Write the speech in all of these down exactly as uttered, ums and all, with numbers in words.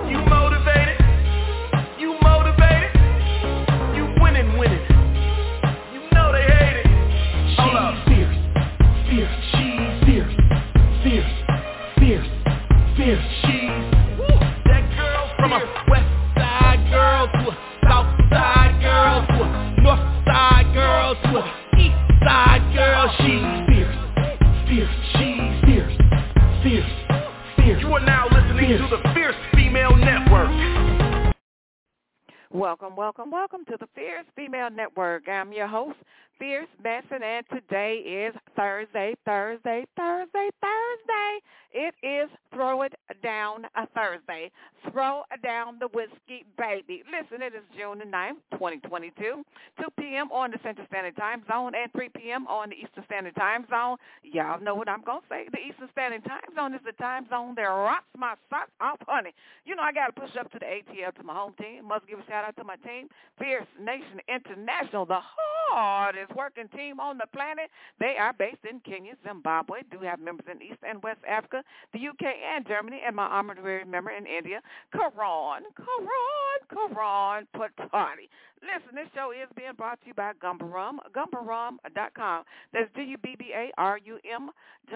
You motivated? You motivated? You winning, winning. You know they hate it. Hold up. Fierce, fierce, she's fierce, fierce, fierce, fierce, she's. Woo, that girl from a west side girl to a south side girl to a north side girl to a east side girl. She's fierce, fierce, she's fierce, fierce, fierce. You are now listening fierce. to the Fierce Female Network. Welcome, welcome, welcome to the Fierce Female Network. I'm your host, Fierce Benson, and today is Thursday, Thursday, Thursday, Thursday. It is Throw It Down a Thursday. Throw down the whiskey, baby. Listen, it is June the ninth, twenty twenty-two, two p.m. on the Central Standard Time Zone and three p.m. on the Eastern Standard Time Zone. Y'all know what I'm going to say. The Eastern Standard Time Zone is the time zone that rocks my socks off, honey. You know, I got to push up to the A T L, to my home team. Must give a shout-out to my team, Fierce Nation International, the hardest working team on the planet. They are based in Kenya, Zimbabwe, do have members in East and West Africa, the U K and Germany, and my honorary member in India, Karan, Karan, Karan Patani. Listen, this show is being brought to you by Gumba Rum, gumba rum dot com. That's G U B B A R U M,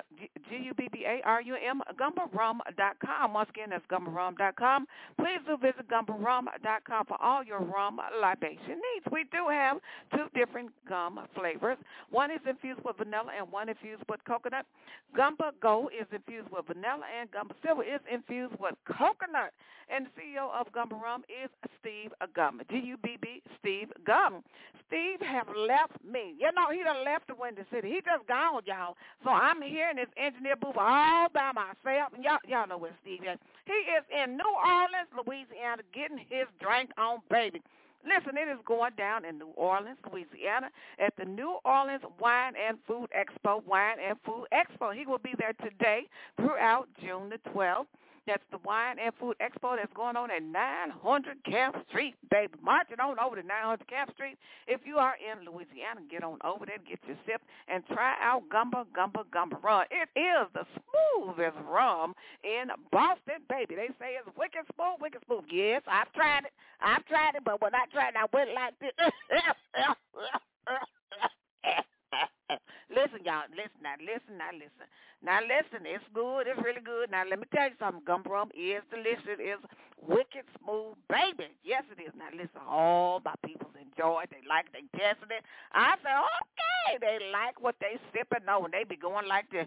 G U B B A R U M, gumba rum dot com. Once again, that's gumba rum dot com. Please do visit gumba rum dot com for all your rum libation needs. We do have two different gum flavors. One is infused with vanilla and one infused with coconut. Gumba Go is infused with vanilla and Gumba Silver is infused with coconut. And the C E O of Gumba Rum is Steve Gum, G U B B, Steve Gum. Steve have left me. You know, he done left the Windy City. He just gone, y'all. So I'm here in this engineer booth all by myself. And y'all, y'all know where Steve is. He is in New Orleans, Louisiana, getting his drink on, baby. Listen, it is going down in New Orleans, Louisiana, at the New Orleans Wine and Food Expo, Wine and Food Expo. He will be there today throughout June the twelfth. That's the Wine and Food Expo that's going on at nine hundred Camp Street, baby. Marching on over to nine hundred Camp Street. If you are in Louisiana, get on over there, get your sip, and try out Gumba, Gumba, Gumba Rum. It is the smoothest rum in Boston, baby. They say it's wicked smooth, wicked smooth. Yes, I've tried it. I've tried it, but when I tried it, I went like this. Listen, y'all, listen, now listen, now listen. Now listen, it's good, it's really good. Now let me tell you something, Gumba Rum is delicious, it's wicked smooth, baby. Yes, it is. Now listen, all my people enjoy it, they like it, they tested it. I said, okay, they like what they sipping on. They be going like this.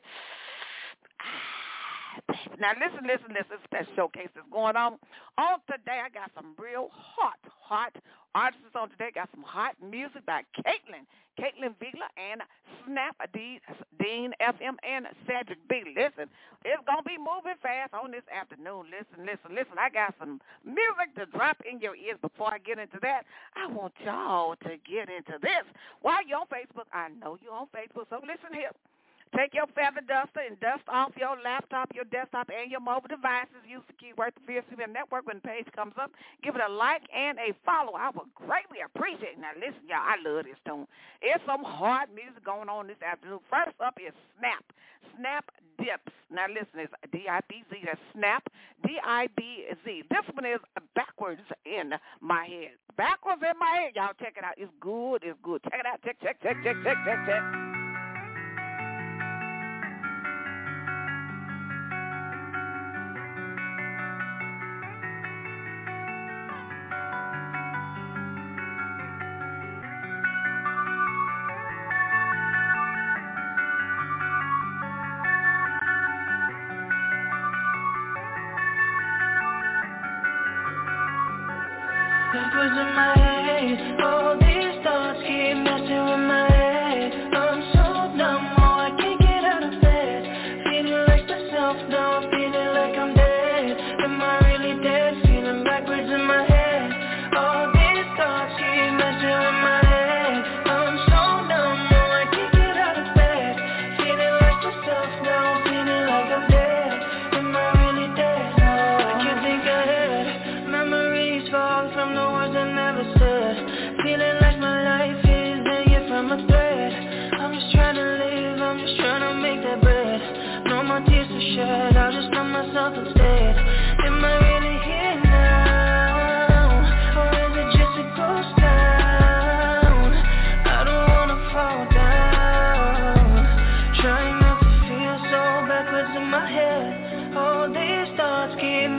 Now, listen, listen, listen, special showcase that's going on. On today, I got some real hot, hot artists on today. Got some hot music by Caitlin, Caitlin Vila, and Snap D, Dean F M, and Cedric B. Listen, it's going to be moving fast on this afternoon. Listen, listen, listen. I got some music to drop in your ears. Before I get into that, I want y'all to get into this. While you're on Facebook, I know you're on Facebook, so listen here. Take your feather duster and dust off your laptop, your desktop, and your mobile devices. Use the keyword the Fierce Female Network when the page comes up. Give it a like and a follow. I would greatly appreciate it. Now, listen, y'all, I love this tune. It's some hard music going on this afternoon. First up is Snap. Snap Dips. Now, listen, it's D I B Z. That's Snap, D I B Z. This one is backwards in my head. Backwards in my head. Y'all check it out. It's good. It's good. Check it out. Check, check, check, check, check, check, check. Backwards in my head, all these thoughts keep messing with my head. I'm so numb, oh, I can't get out of bed. Feeling like myself now, I'm feeling like I'm dead. Am I really dead? Feeling backwards in my head. All these thoughts keep messing with my head. I'm so numb, oh, I can't get out of bed. Feeling like myself now, I'm feeling like I'm dead. Am I really dead? No, I can't think ahead. Memories fall from the words I never said. Feeling like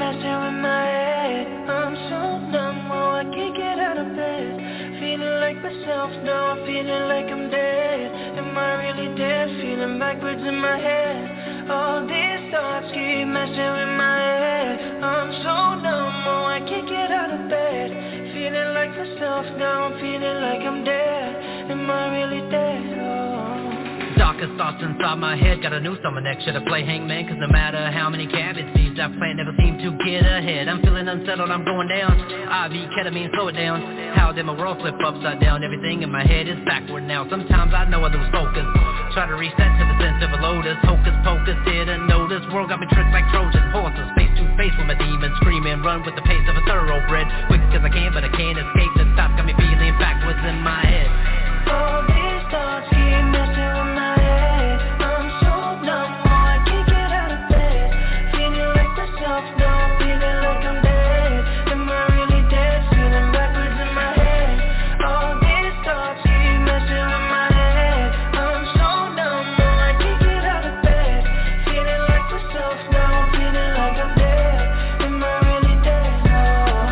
messing with my head. I'm so numb, oh, I can't get out of bed. Feeling like myself, now I'm feeling like I'm dead. Am I really dead? Feeling backwards in my head. All these thoughts keep messing with my head. I'm so numb, oh, I can't get out of bed. Feeling like myself, now I'm feeling like I'm dead. Am I really dead? Oh. Darkest thoughts inside my head, got a noose on my neck, should I play hangman? Cause no matter how many cabin seeds I plant, never seem to get ahead. I'm feeling unsettled, I'm going down, I V, ketamine, slow it down. How did my world flip upside down? Everything in my head is backward now. Sometimes I know I lose focus, try to reset to the sense of a lotus. Hocus pocus, didn't notice, world got me tricked like Trojan horses. Face to face with my demons, screaming, run with the pace of a thoroughbred. Quick as I can, but I can't escape. The thoughts got me feeling backwards in my head. All these thoughts keep messing with my head. I'm so numb, oh, I can't get out of bed. Feeling like myself, now I'm feeling like I'm dead. Am I really dead? Feeling backwards in my head. All these thoughts keep messing with my head. I'm so numb, oh, I can't get out of bed. Feeling like myself, now I'm feeling like I'm dead. Am I really dead? Oh.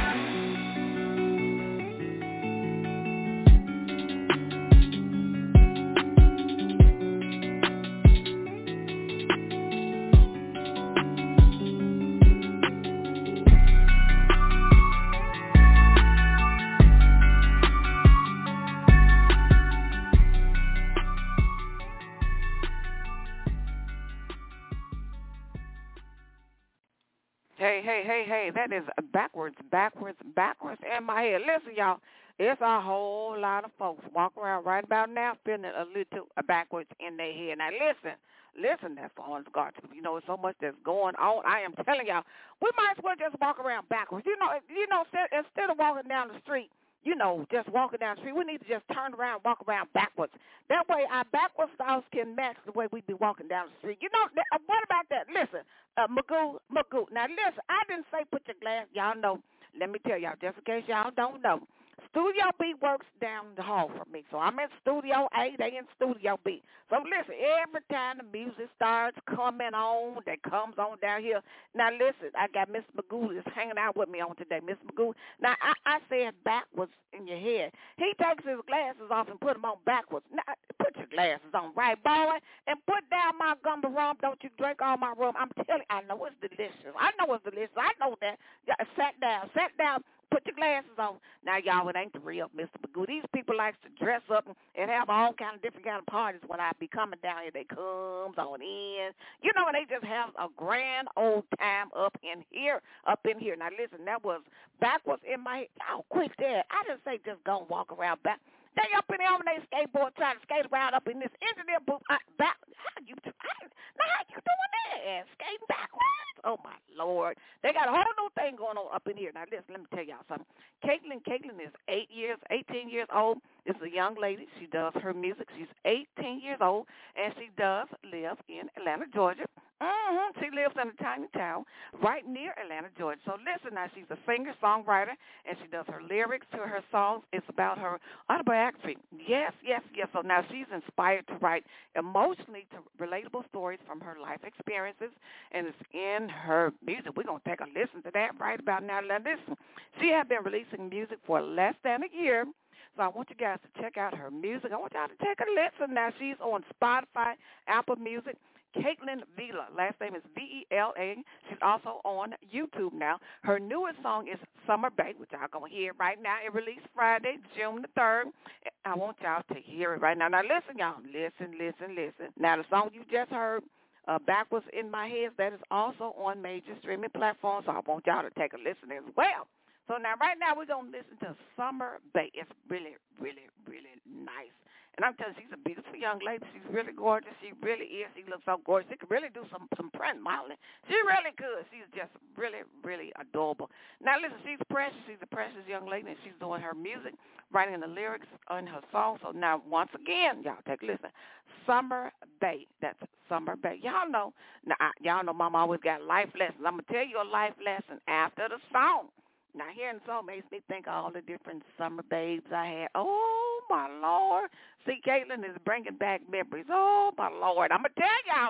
Hey, hey, hey, hey, that is backwards, backwards, backwards in my head. Listen, y'all, it's a whole lot of folks walk around right about now feeling a little backwards in their head. Now, listen, listen, that's for honest God. You know, so much that's going on. I am telling y'all, we might as well just walk around backwards. You know, you know, instead of walking down the street, you know, just walking down the street, we need to just turn around and walk around backwards. That way our backwards thoughts can match the way we be walking down the street. You know, what about that? Listen, uh, Magoo, Magoo. Now, listen, I didn't say put your glass. Y'all know, let me tell y'all, just in case y'all don't know, Studio B works down the hall from me. So I'm in Studio A, they in Studio B. So listen, every time the music starts coming on, that comes on down here. Now listen, I got Miss Magoo is hanging out with me on today. Miss Magoo, now I, I said backwards in your head. He takes his glasses off and put them on backwards. Now put your glasses on, right, boy? And put down my gumbo rum. Don't you drink all my rum. I'm telling you, I know it's delicious. I know it's delicious. I know that. Sat down, sat down. Put your glasses on. Now, y'all, it ain't the real Mister Magoo. These people like to dress up and have all kind of different kind of parties when I be coming down here. They comes on in. You know, and they just have a grand old time up in here, up in here. Now, listen, that was backwards in my head. Y'all, quit that. I didn't say just go and walk around back. They up in there on their skateboard trying to skate around up in this engineer booth. I, back, how you, I, now how you doing that? Skating backwards? Oh, my Lord. They got a whole new thing going on up in here. Now, listen, let me tell y'all something. Caitlin, Caitlin is eight years, eighteen years old. This is a young lady. She does her music. She's eighteen years old, and she does live in Atlanta, Georgia. Mm-hmm. She lives in a tiny town right near Atlanta, Georgia. So listen now, she's a singer-songwriter, and she does her lyrics to her songs. It's about her autobiography. Yes, yes, yes. So now she's inspired to write emotionally to relatable stories from her life experiences, and it's in her music. We're going to take a listen to that right about now. Now listen, she has been releasing music for less than a year. So I want you guys to check out her music. I want y'all to take a listen. Now she's on Spotify, Apple Music. Caitlin Vela. Last name is V E L A. She's also on YouTube now. Her newest song is Summer Bay, which y'all going to hear right now. It released Friday, June the third. I want y'all to hear it right now. Now, listen, y'all. Listen, listen, listen. Now, the song you just heard, uh, Backwards in My Head, that is also on major streaming platforms, so I want y'all to take a listen as well. So now, right now, we're going to listen to Summer Bay. It's really, really, really nice. And I'm telling you, she's a beautiful young lady. She's really gorgeous. She really is. She looks so gorgeous. She could really do some, some print modeling. She really could. She's just really, really adorable. Now, listen, she's precious. She's a precious young lady, and she's doing her music, writing the lyrics on her song. So now, once again, y'all take a listen. Summer Bay. That's Summer Bay. Y'all know, now, y'all know Mama always got life lessons. I'm going to tell you a life lesson after the song. Now, hearing the song makes me think of all the different summer babes I had. Oh, my Lord. See, Caitlin is bringing back memories. Oh, my Lord. I'm going to tell y'all,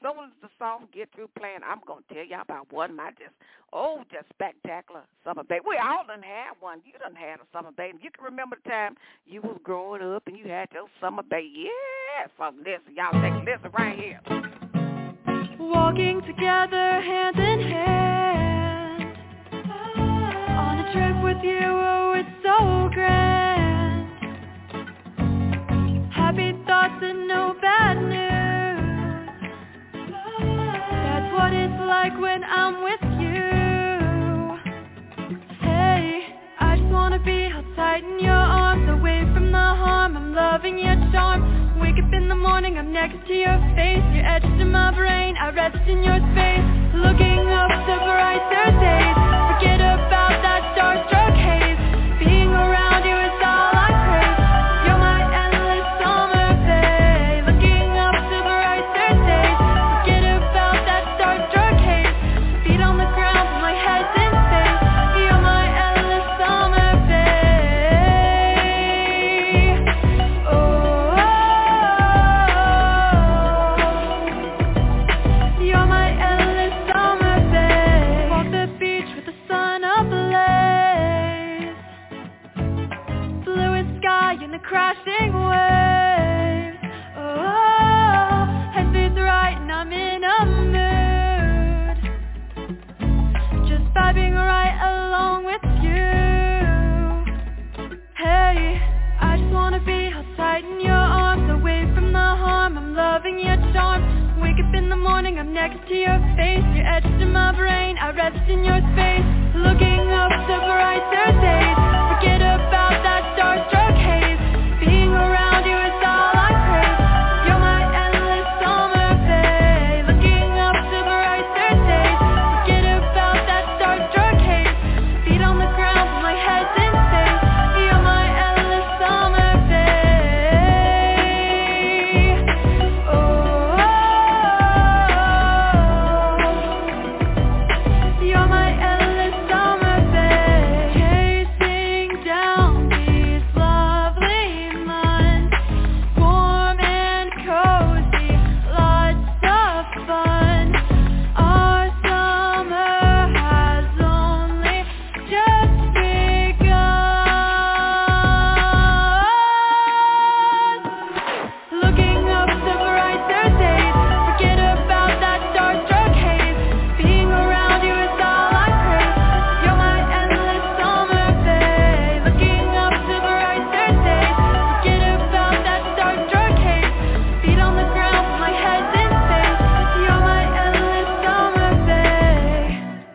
soon as the song get through playing, I'm going to tell y'all about one of my just, oh, just spectacular summer baby. We all done had one. You done had a summer baby. You can remember the time you was growing up and you had your summer baby. Yeah, so listen, y'all take a listen right here. Walking together hand in hand on a trip with you, oh, it's so grand. Happy thoughts and no bad news. That's what it's like when I'm with you. Hey, I just wanna be held tight in your arms, away from the harm. I'm loving your charm. Wake up in the morning, I'm next to your face. You're etched in my brain, I rest in your space. Looking up to brighter days. Forget about that starstruck haze. Being around you is all I crave. You're my endless summer bay. Looking up to brighter days. Forget about that starstruck haze. Feet on the ground, my head's in space. You're my endless summer bay. Oh. You're my endless summer bay. Walk the beach with the sun ablaze. Bluest sky and the crashing waves. Oh, head's right and I'm in a mood. Just vibing right along with you. Hey, I just wanna be held tight in your arms, away from the harm. I'm loving your charm. Wake up in the morning, I'm next to your face. You're etched in my brain, I rest in your space. Looking up to brighter days. Forget about that starstruck haze. Being around you is all I crave. You're my endless summer bay. Looking up to brighter days. Forget about that starstruck haze. Feet on the ground, my head's in space. You're my endless summer bay. Oh, you're my endless summer bay. Chasing down these lovely months, warm and cozy, lots of fun. Our summer has only just begun. Looking up to brighter days. Forget about that starstruck haze. Being around you is all I crave. You're my endless summer bay. Looking up to brighter days. Forget about that starstruck haze. Feet on the ground, my head's in space. You're my endless summer bay.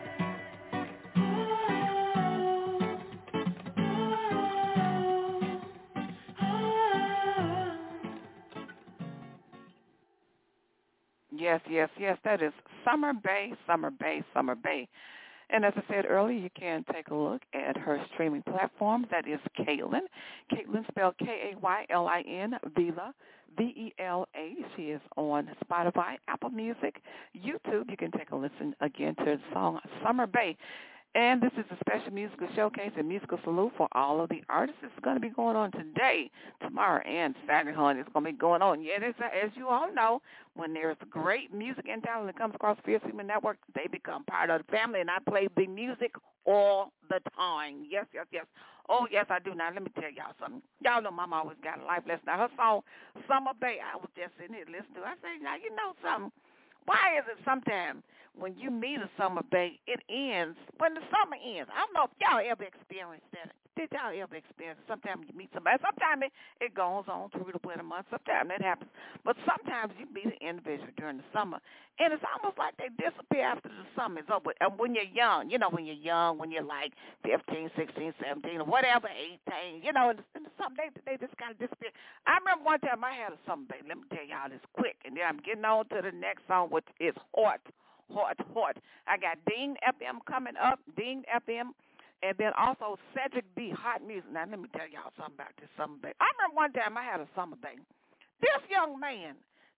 Yes, yes, yes. That is Summer Bay, Summer Bay, Summer Bay. And as I said earlier, you can take a look at her streaming platform. That is Kaylin. Kaylin spelled K A Y L I N, Vela, V E L A. She is on Spotify, Apple Music, YouTube. You can take a listen again to the song Summer Bay. And this is a special musical showcase and musical salute for all of the artists. It's going to be going on today, tomorrow, and Saturday, honey. It's going to be going on. Yeah, it's, as you all know, when there's great music and talent that comes across Fierce Female Network, they become part of the family, and I play the music all the time. Yes, yes, yes. Oh, yes, I do. Now, let me tell y'all something. Y'all know Mama always got a life lesson. Now, her song, Summer Bay, I was just sitting here listening to it. I say, now, you know something. Why is it sometimes when you meet a summer babe, it ends when the summer ends? I don't know if y'all ever experienced that. Did y'all ever experience it? Sometimes you meet somebody. Sometimes it, it goes on through the winter months. Sometimes that happens. But sometimes you meet an individual during the summer, and it's almost like they disappear after the summer is over. And when you're young, you know, when you're young, when you're like fifteen, sixteen, seventeen, or whatever, eighteen, you know, in the, in the summer, they, they just kind of disappear. I remember one time I had a summer baby. Let me tell y'all this quick, and then I'm getting on to the next song, which is Hot, Hot, Hot. I got Ding F M coming up, Ding F M, and then also Cedric B, Hot Music. Now, let me tell y'all something about this summer baby. I remember one time I had a summer baby. This young man,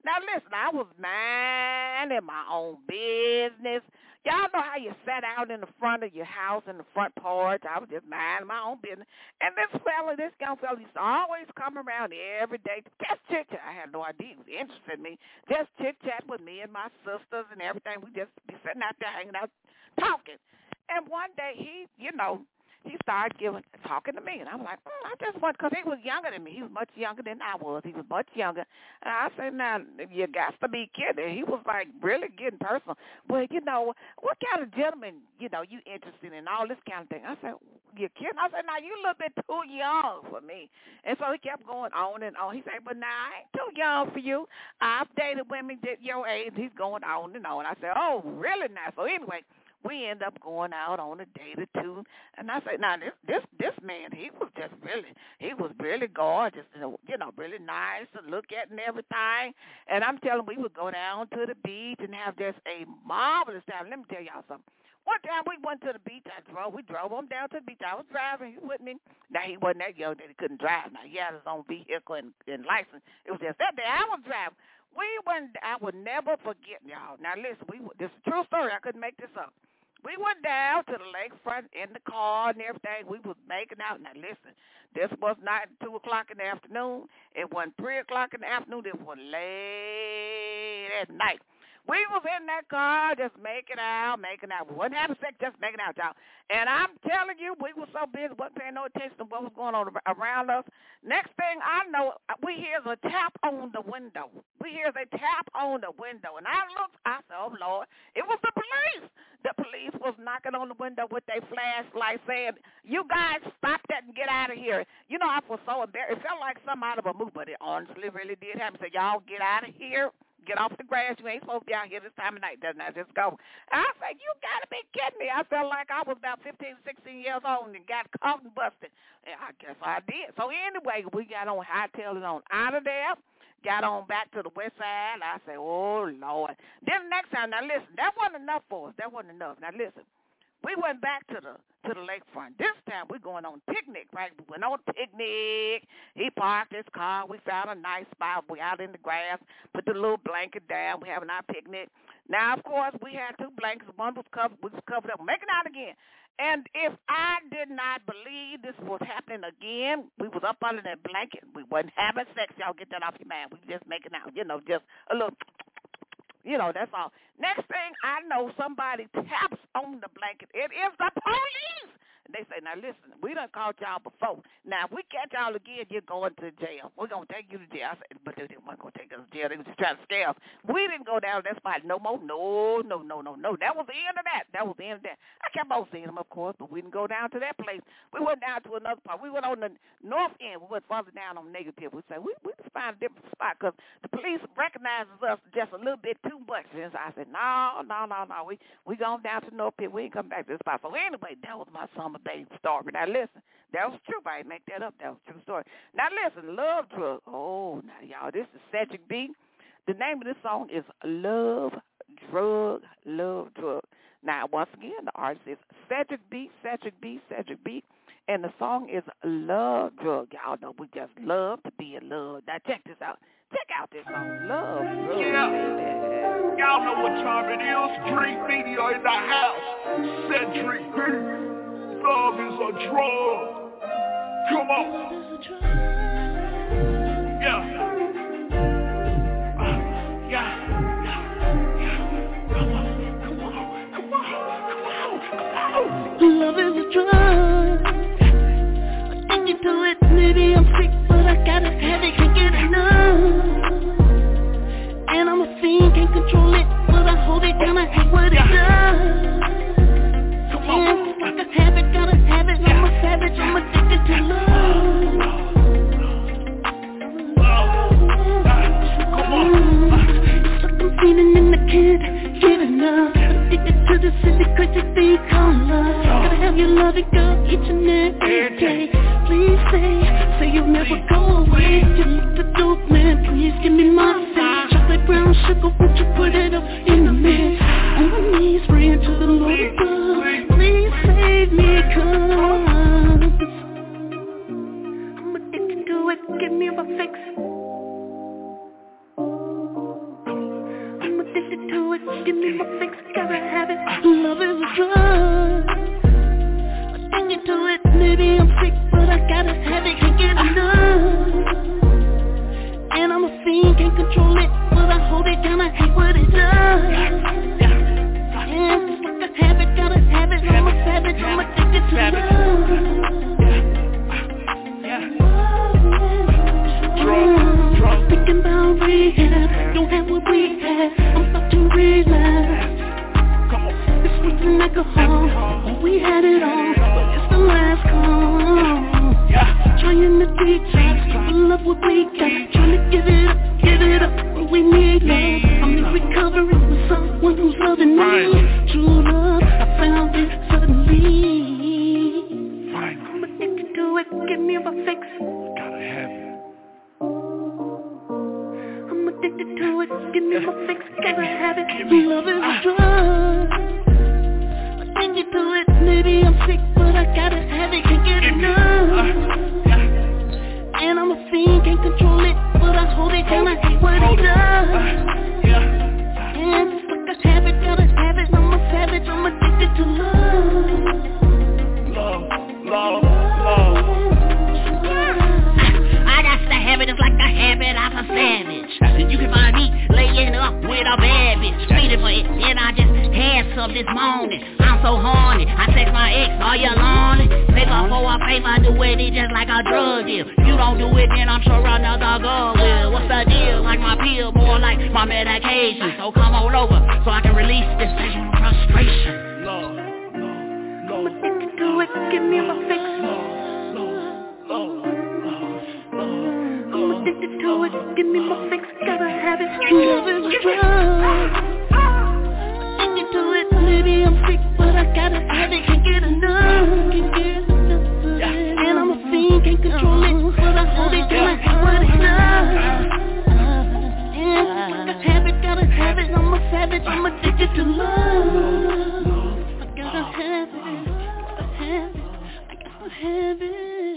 Now, listen, I was minding my own business. Y'all know how you sat out in the front of your house, in the front porch. I was just minding my own business. And this fella, this young fella, used to always come around every day to just chit-chat. I had no idea he was interested in me. Just chit-chat with me and my sisters and everything. We just be sitting out there hanging out, talking. And one day he, you know, he started giving, talking to me, and I'm like, mm, I just want, because he was younger than me. He was much younger than I was. He was much younger. And I said, now, you got to be kidding. He was, like, really getting personal. Well, you know, what kind of gentleman, you know, you interested in, all this kind of thing? I said, you kidding? I said, now, you a little bit too young for me. And so he kept going on and on. He said, but now, I ain't too young for you. I've dated women that your age. He's going on and on. I said, oh, really now? So anyway, we end up going out on a date or two, and I said, now, this this this man, he was just really, he was really gorgeous, you know, really nice to look at and everything, and I'm telling you, we would go down to the beach and have just a marvelous time. Let me tell y'all something. One time we went to the beach, I drove, we drove him down to the beach. I was driving, he with me. Now, he wasn't that young that he couldn't drive. Now, he had his own vehicle and, and license. It was just that day I was driving. We went, I would never forget, y'all. Now, listen, we this is a true story. I couldn't make this up. We went down to the lakefront in the car and everything. We was making out. Now, listen, this was not two o'clock in the afternoon. It wasn't three o'clock in the afternoon. It was late at night. We was in that car just making out, making out. We wasn't having sex, just making out, y'all. And I'm telling you, we were so busy, wasn't paying no attention to what was going on around us. Next thing I know, we hear a tap on the window. We hear a tap on the window. And I looked, I said, oh, Lord, it was the police. The police was knocking on the window with their flashlight saying, you guys stop that and get out of here. You know, I was so embarrassed. It felt like something out of a movie, but it honestly really did happen. So y'all get out of here. Get off the grass. You ain't supposed to be out here this time of night, doesn't it? Just go. I said, you got to be kidding me. I felt like I was about fifteen, sixteen years old and got caught and busted. And I guess I did. So anyway, we got on, hightailed it on out of there, got on back to the west side. I said, oh, Lord. Then the next time, now listen, that wasn't enough for us. That wasn't enough. Now listen. We went back to the to the lakefront. This time we're going on a picnic, right? We went on a picnic. He parked his car. We found a nice spot. We out in the grass, put the little blanket down. We having our picnic. Now, of course, we had two blankets. One was covered. We was covered up. Making out again. And if I did not believe this was happening again, we was up under that blanket. We wasn't having sex. Y'all get that off your mind. We was just making out, you know, just a little. You know, that's all. Next thing I know, somebody taps on the blanket. It is the police. And they say, now, listen, we done caught y'all before. Now, if we catch y'all again, you're going to jail. We're going to take you to jail. I said, but they didn't want to take us to jail. They were just trying to scare us. We didn't go down to that spot no more. No, no, no, no, no. That was the end of that. That was the end of that. I kept on seeing them, of course, but we didn't go down to that place. We went down to another part. We went on the north end. We went further down on negative. We said, we, we just find a different spot because the police recognizes us just a little bit too much. And so I said, no, no, no, no. We we gone down to North Pit. We ain't come back to this spot. So anyway, that was my summer baby story. Now listen, that was true. I didn't make that up. That was a true story. Now listen, Love Drug. Oh, now y'all, this is Cedric B. The name of this song is Love Drug, Love Drug. Now once again, the artist is Cedric B, Cedric B, Cedric B. And the song is Love Drug. Y'all know we just love to be in love. Now check this out. Check out this song, Love Drug. Yeah. Y'all know what time it is. Dream Media in the house. Cedric B. Love is a drug. Come on. Yeah. Uh, yeah. Yeah. Come on. Come on. Come on. Come on. Come on. Love is a drug. Addicted to it. Maybe I'm sick, but I gotta have it. Can't get enough. And I'm a fiend, can't control it, but I hold it down. I hate what it does. Come on. Like a habit, gotta have it. I'm a savage, I'm addicted to love. Come on. Suck I'm feeling and I can't get enough. Addicted to the city, crazy thing called love. Gotta have your loving girl each and every day. Please say, say you'll never go away. You look the dope man, please give me my face. Chocolate brown sugar, won't you put it up in the mix? On my knees, praying to the Lord above. Please save me, cause I'm addicted to it. Give me my fix. had it all, but it's the last call. Trying to teach us, keep love what we got. Trying to give it up, give it up, when we need love. I'm in recovery with someone who's loving me. True love, I found it suddenly. I'm addicted to it, give me my fix. Gotta have it. I'm addicted to it, give me my fix. Gotta have it, love is a drug. Addicted to it, maybe I'm sick, but I gotta have it, can't get enough. And I'm a fiend, can't control it, but I hold it down, I hate what he does. And it's like a habit, gotta have it, I'm a savage, I'm addicted to love. Love, love, love. I got the habit, it's like a habit, I'm a savage. You can find me laying up with a bad bitch, waiting for it, then I just had some this morning. I'm so horny, I text my ex, are you lonely? Paper for a paper, do it, it just like a drug deal. You don't do it, then I'm sure another girl will. What's the deal? Like my pill, more like my medication. So come on over, so I can release this sexual frustration. Love, love, love. I'm addicted to it, give me my fix. I'm addicted to it, give me my fix. Gotta have it, love is a drug. Addicted to it, maybe I'm sick, but I gotta have it, can't get enough. Can't get enough. And I'm a fiend, can't control it, but I hold it down, I hate what it does. And I have it, gotta have it, I'm a savage, I'm addicted to love. I gotta have it, gotta have it, I gotta have it.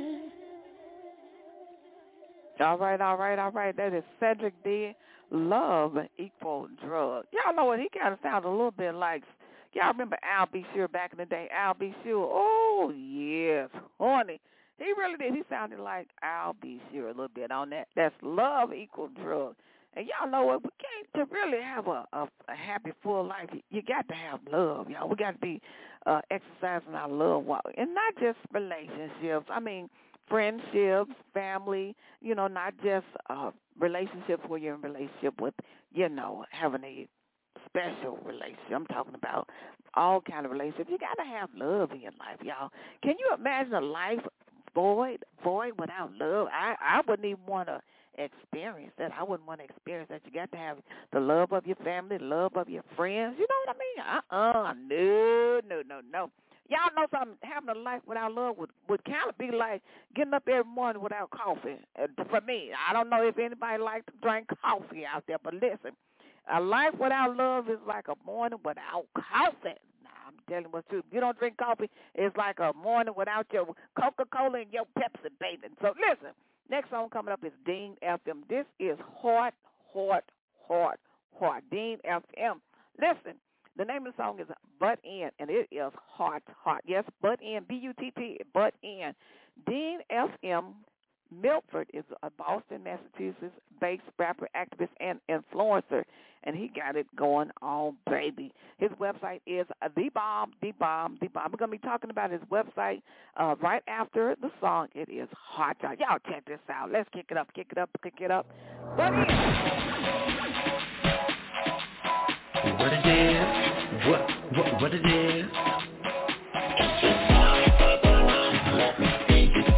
All right, all right, all right. That is Cedric D. Love Equal Drug. Y'all know what? He kind of sounds a little bit like, y'all remember Al B. Sure back in the day? Al B. Sure. Oh, yes. Horny. He really did. He sounded like Al B. Sure a little bit on that. That's Love Equal Drug. And y'all know what? We can't to really have a, a, a happy, full life. You got to have love, y'all. We got to be uh, exercising our love walk. And not just relationships. I mean, friendships, family, you know, not just uh, relationships where you're in relationship with, you know, having a special relationship. I'm talking about all kind of relationships. You got to have love in your life, y'all. Can you imagine a life void, void without love? I, I wouldn't even want to experience that. I wouldn't want to experience that. You got to have the love of your family, the love of your friends. You know what I mean? Uh-uh. No, no, no, no. Y'all know something, having a life without love would, would kind of be like getting up every morning without coffee. Uh, for me, I don't know if anybody likes to drink coffee out there, but listen, a life without love is like a morning without coffee. Nah, I'm telling you what's true. If you don't drink coffee, it's like a morning without your Coca-Cola and your Pepsi, baby. So listen, next song coming up is Dean F M. This is Heart, Heart, Heart, Heart. Dean F M. Listen. The name of the song is Butt In, and it is Heart, Heart. Yes, Butt In, B U T T, Butt In. Dean F M. Milford is a Boston, Massachusetts-based rapper, activist, and influencer, and he got it going on, baby. His website is The Bomb, The Bomb, The Bomb. We're going to be talking about his website uh, right after the song. It is Hot. Y'all check this out. Let's kick it up, kick it up, kick it up. Butt In. What it is, what, what, what it is. Let me see you do it,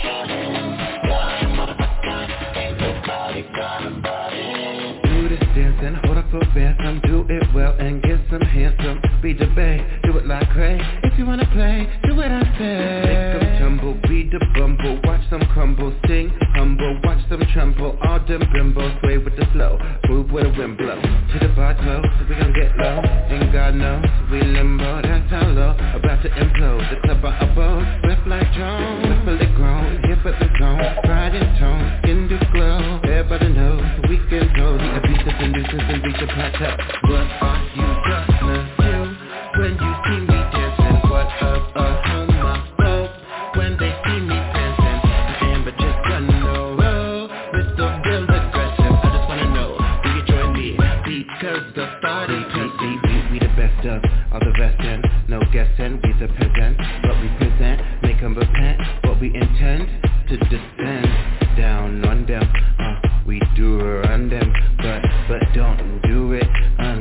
do this dance and hold up for ransom. Do it well and get some handsome. Be the bae, do it like Cray. If you wanna play, do what I say. Make them tumble, be the bumble. Watch them crumble, sing humble. Watch them tremble, all them bimbos. Sway with the flow, move where the wind blows. To the bar close, we gon' get low. And God knows, we limbo, that's how low. About to implode, the club our abode. Swift like drones, swiftly grown. Here for the zone, pride in tone. Skin to glow, everybody knows. We can go, the abuses and nuisance and reach a plateau. What are you gonna do when you see me dancing? What of a homophobe when they see me dancing? I am but just gonna know, with the real aggressive. I just wanna know, will you join me? Because the party can see we, we the best of all the rest and no guessing. We the present, what we present, make them repent. What we intend to descend down on them. Uh, we do run them, but but don't do it unless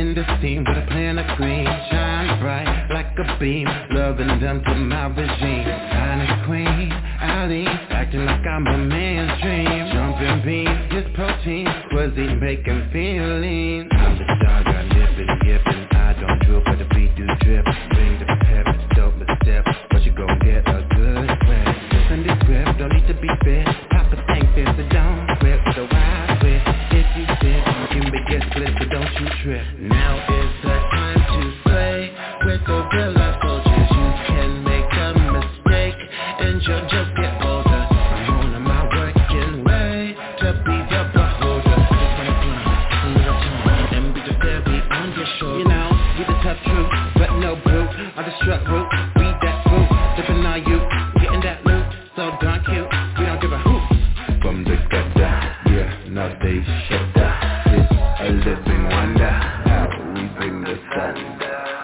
in the steam with a plan of cream. Shine bright like a beam, loving them to my regime. Honest queen, Ali, acting like I'm a man's dream. Jumping beans, his protein, was he making feeling? I'm the dog, I live and yippin'. I don't drill, but the beat do drip. Bring the pep, dope the step, but you gon' get a good grip. Listen this grip, don't need to be fit. Pop a thing fit, so don't grip, so I quit. If you sit, you may get split, but don't you trip. Now is the time to play with the real life soldiers. You can make a mistake and you'll just get older. I'm on my working way to be the beholder. Just wanna climb a little time and be the fairy on your shoulder. You know, be the tough truth, but no brute. On the strut route, read that fruit. Dipping on you, getting that loot. So darn cute, we don't give a hoot. From the gutter, yeah, now they shut down. It's a living wonder how we bring the thunder.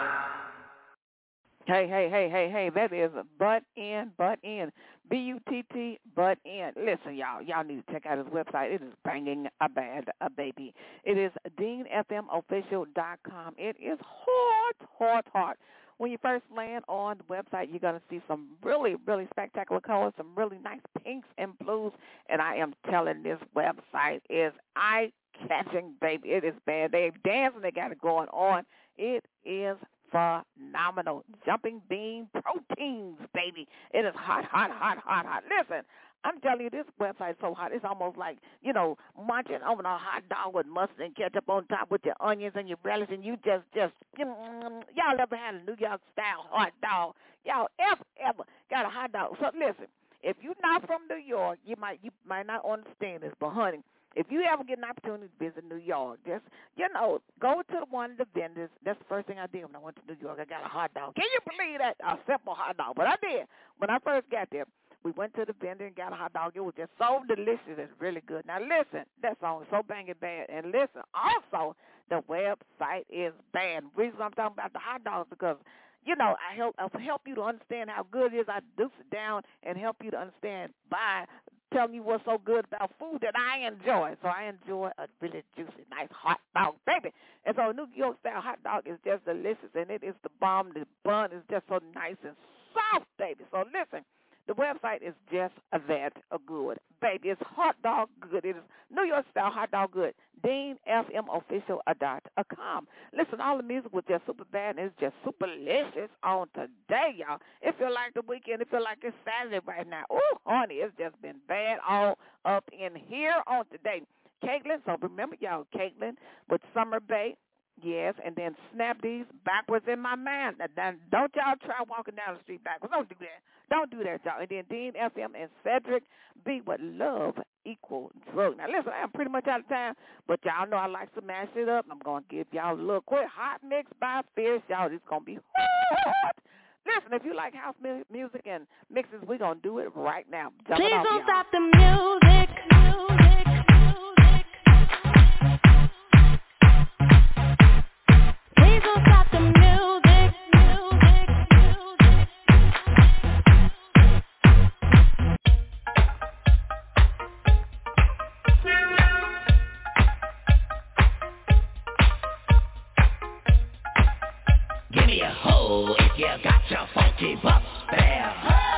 Hey, hey, hey, hey, hey, that is Butt In, Butt In, B U T T, Butt In. Listen, y'all, y'all need to check out his website. It is banging a bad a baby. It is dean f m official dot com. It is hot, hot, hot. When you first land on the website, you're going to see some really, really spectacular colors, some really nice pinks and blues, and I am telling this website is eye-catching, baby. It is bad. They dancing, they got it going on. It is phenomenal. Jumping bean proteins, baby. It is hot, hot, hot, hot, hot. Listen, I'm telling you, this website's so hot, it's almost like, you know, munching on a hot dog with mustard and ketchup on top with your onions and your relish, and you just, just, y'all ever had a New York-style hot dog? Y'all ever, ever got a hot dog? So listen, if you're not from New York, you might, you might not understand this, but honey, if you ever get an opportunity to visit New York, just, you know, go to one of the vendors. That's the first thing I did when I went to New York. I got a hot dog. Can you believe that? A simple hot dog. But I did. When I first got there, we went to the vendor and got a hot dog. It was just so delicious. It's really good. Now, listen, that song is so banging bad. And listen, also, the website is bad. The reason I'm talking about the hot dogs because, you know, I help I help you to understand how good it is. I deuce it down and help you to understand by telling you what's so good about food that I enjoy. So I enjoy a really juicy, nice hot dog, baby. And so a New York-style hot dog is just delicious, and it is the bomb. The bun is just so nice and soft, baby. So listen. The website is just that good, baby. It's hot dog good. It is New York style hot dog good. dean f m official dot com. Listen, all the music was just super bad, and it's just super delicious on today, y'all. It feel like the weekend. It feel like it's Saturday right now. Oh, honey, it's just been bad all up in here on today. Caitlin, so remember, y'all, Caitlin with Summer Bay. Yes, and then snap these backwards in my mind. Now, now, don't y'all try walking down the street backwards. Don't do that. Don't do that, y'all. And then Dean F M and Cedric B with Love Equal Drug. Now, listen, I'm pretty much out of time, but y'all know I like to mash it up. I'm going to give y'all a little quick hot mix by Fierce. Y'all, it's going to be hot. Listen, if you like house music and mixes, we're going to do it right now. Jump Please off, don't y'all. stop the music. music. Please don't stop the music, music, music. Give me a hoe if you got your funky butt there.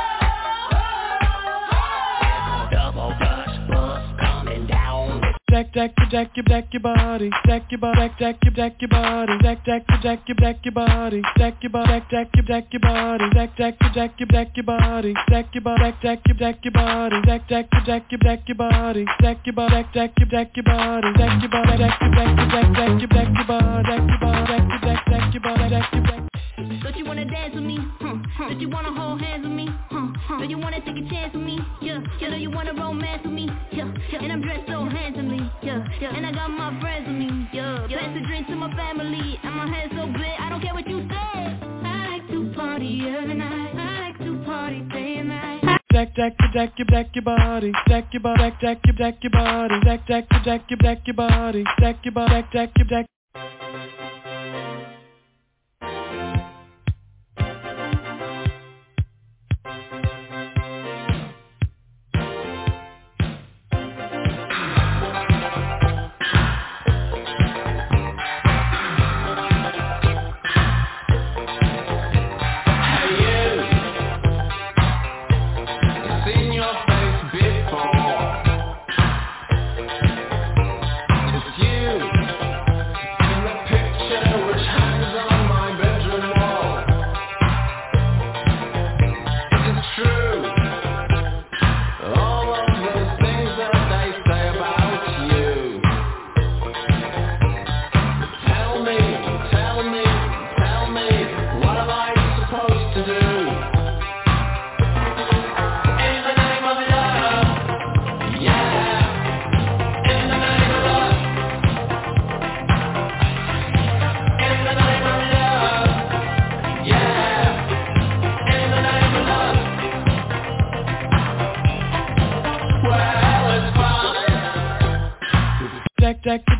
Double dutch bus coming down. Jack, jack, jack, your, jack your body, jack your body, jack, jack, your, jack your body, jack, jack, jack, your, jack your body, jack your body, jack, jack, your, jack your body, jack, jack, jack, your, jack your body, jack your body, jack, jack, your, jack your body, jack, jack, jack, your, jack your body, jack your body, jack, jack, your, jack your body, jack your body, jack, jack, jack, jack, your, jack your body, jack your body, jack, jack, jack, your body, jack your body. Don't you wanna dance with me? Huh, huh. Don't you wanna hold hands with me? Huh, huh. Don't you wanna take a chance with me? Yeah, yeah. Don't you wanna romance with me? Yeah, yeah. And I'm dressed so handsomely. Yeah, yeah. And I got my friends with me. Yeah, yeah. Pass the drinks to my family, and my head so big. I don't care what you say. I like to party every night. I like to party day and night. Jack, jack, jack, your, jack your body, jack your body, jack, jack, your, jack your body, jack, jack, jack, your, jack your body, jack your body, jack, jack, your, jack.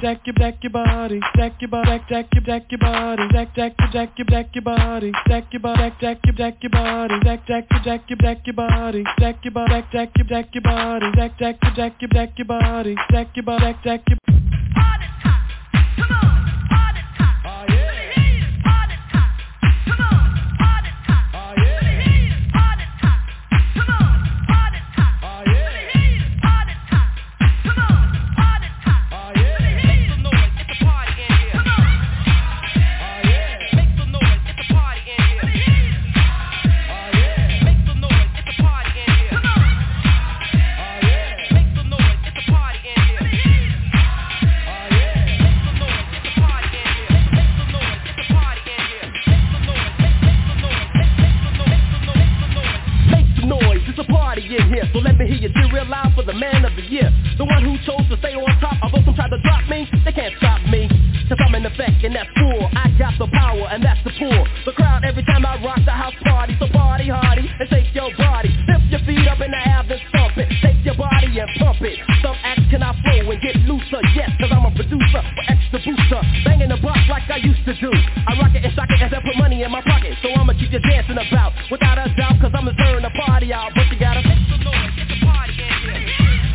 jack your jack your body, jack your body, jack jack your jack your body, jack jack your jack your jack your body, jack your body, jack jack your jack your body, jack jack your jack your jack your body, jack your body, jack jack your jack your body, jack jack your jack your jack your body, jack your body, jack jack your. All the time, come on, all the time. Oh yeah. Let me hear you. All the time, come on, all the time. Oh yeah. Let me hear you. All the time, come on, all the time. Oh yeah. Let me hear you. All the time, come on, all the time. Oh yeah. Let me hear you. Make some noise, it's a party in here. Come on. Oh yeah. Make some noise, it's a party in here. Let me hear you. Oh yeah. Make some noise, it's a party in here. Come on. Oh yeah. Make some noise, it's a party in here. Let me hear you. Oh yeah. Make some noise, it's a party in here. Make some noise, it's a party in here. Make some noise, make some noise, make some noise, make some noise, make some noise. It's a party in here, so let me hear you do real loud for the man of the year. The one who chose to stay on top, although some tried to drop me, they can't stop me. Cause I'm in effect and that's full. I got the power and that's the pull. The crowd every time I rock the house party. So party hardy and shake your body. Lift your feet up in the air and stomp it. Take your body and pump it. Some acts can I flow and get looser. Yes, cause I'm a producer with extra booster. Banging the box like I used to do. I rock it and shock it as I put money in my pocket. So I'ma keep you dancing about without a doubt. Cause I'm turn the party out. But you gotta make some noise, get the party in here.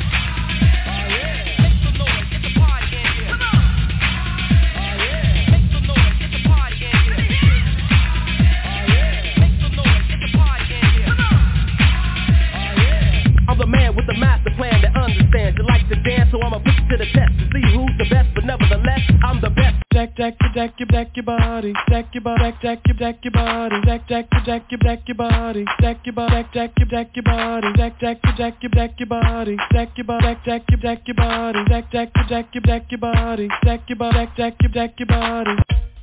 The man with the master plan that understands. You like to dance, so I'ma put you to the test to see who's the best. But nevertheless, I'm the best. Jack, jack, your jack, your jack, your body, jack your body, jack, jack, your jack, your body, jack, jack, your jack, your jack, your body, jack your body, jack, jack, your jack, your body, jack, jack, your jack, your jack, your body, jack your body, jack, jack, your jack, your body, jack, jack, your jack, your jack, your body, jack your body, jack, jack, your jack, your body.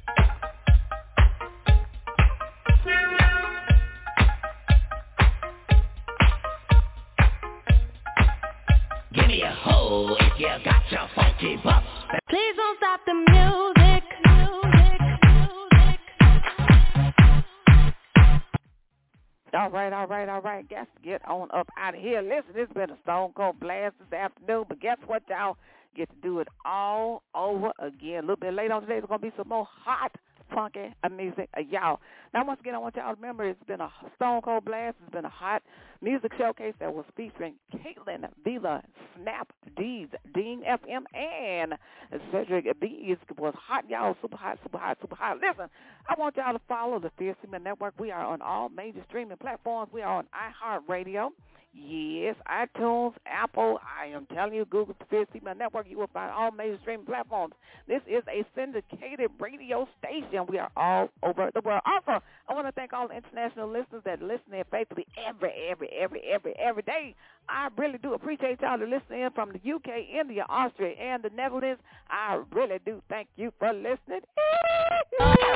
Give me a hoe if you got your funky butt. Please don't stop the music. music, music. All right, all right, all right. Guess get on up out of here. Listen, this has been a Stone Cold Blast this afternoon, but guess what, y'all? Get to do it all over again. A little bit later on today, there's going to be some more hot, funky music, uh, y'all. Now, once again, I want y'all to remember it's been a Stone Cold Blast. It's been a hot music showcase that was featuring Caitlin Vila, Snap D's, Dean F M, and Cedric B. It was hot, y'all. Super hot, super hot, super hot. Listen, I want y'all to follow the Fierce Female Network. We are on all major streaming platforms. We are on iHeartRadio. Yes, iTunes, Apple, I am telling you, Google the Fierce Female Network. You will find all major streaming platforms. This is a syndicated radio station. We are all over the world. Also, I want to thank all the international listeners that listen in faithfully every, every, every, every, every day. I really do appreciate y'all to listen in from the U K, India, Austria, and the Netherlands. I really do thank you for listening.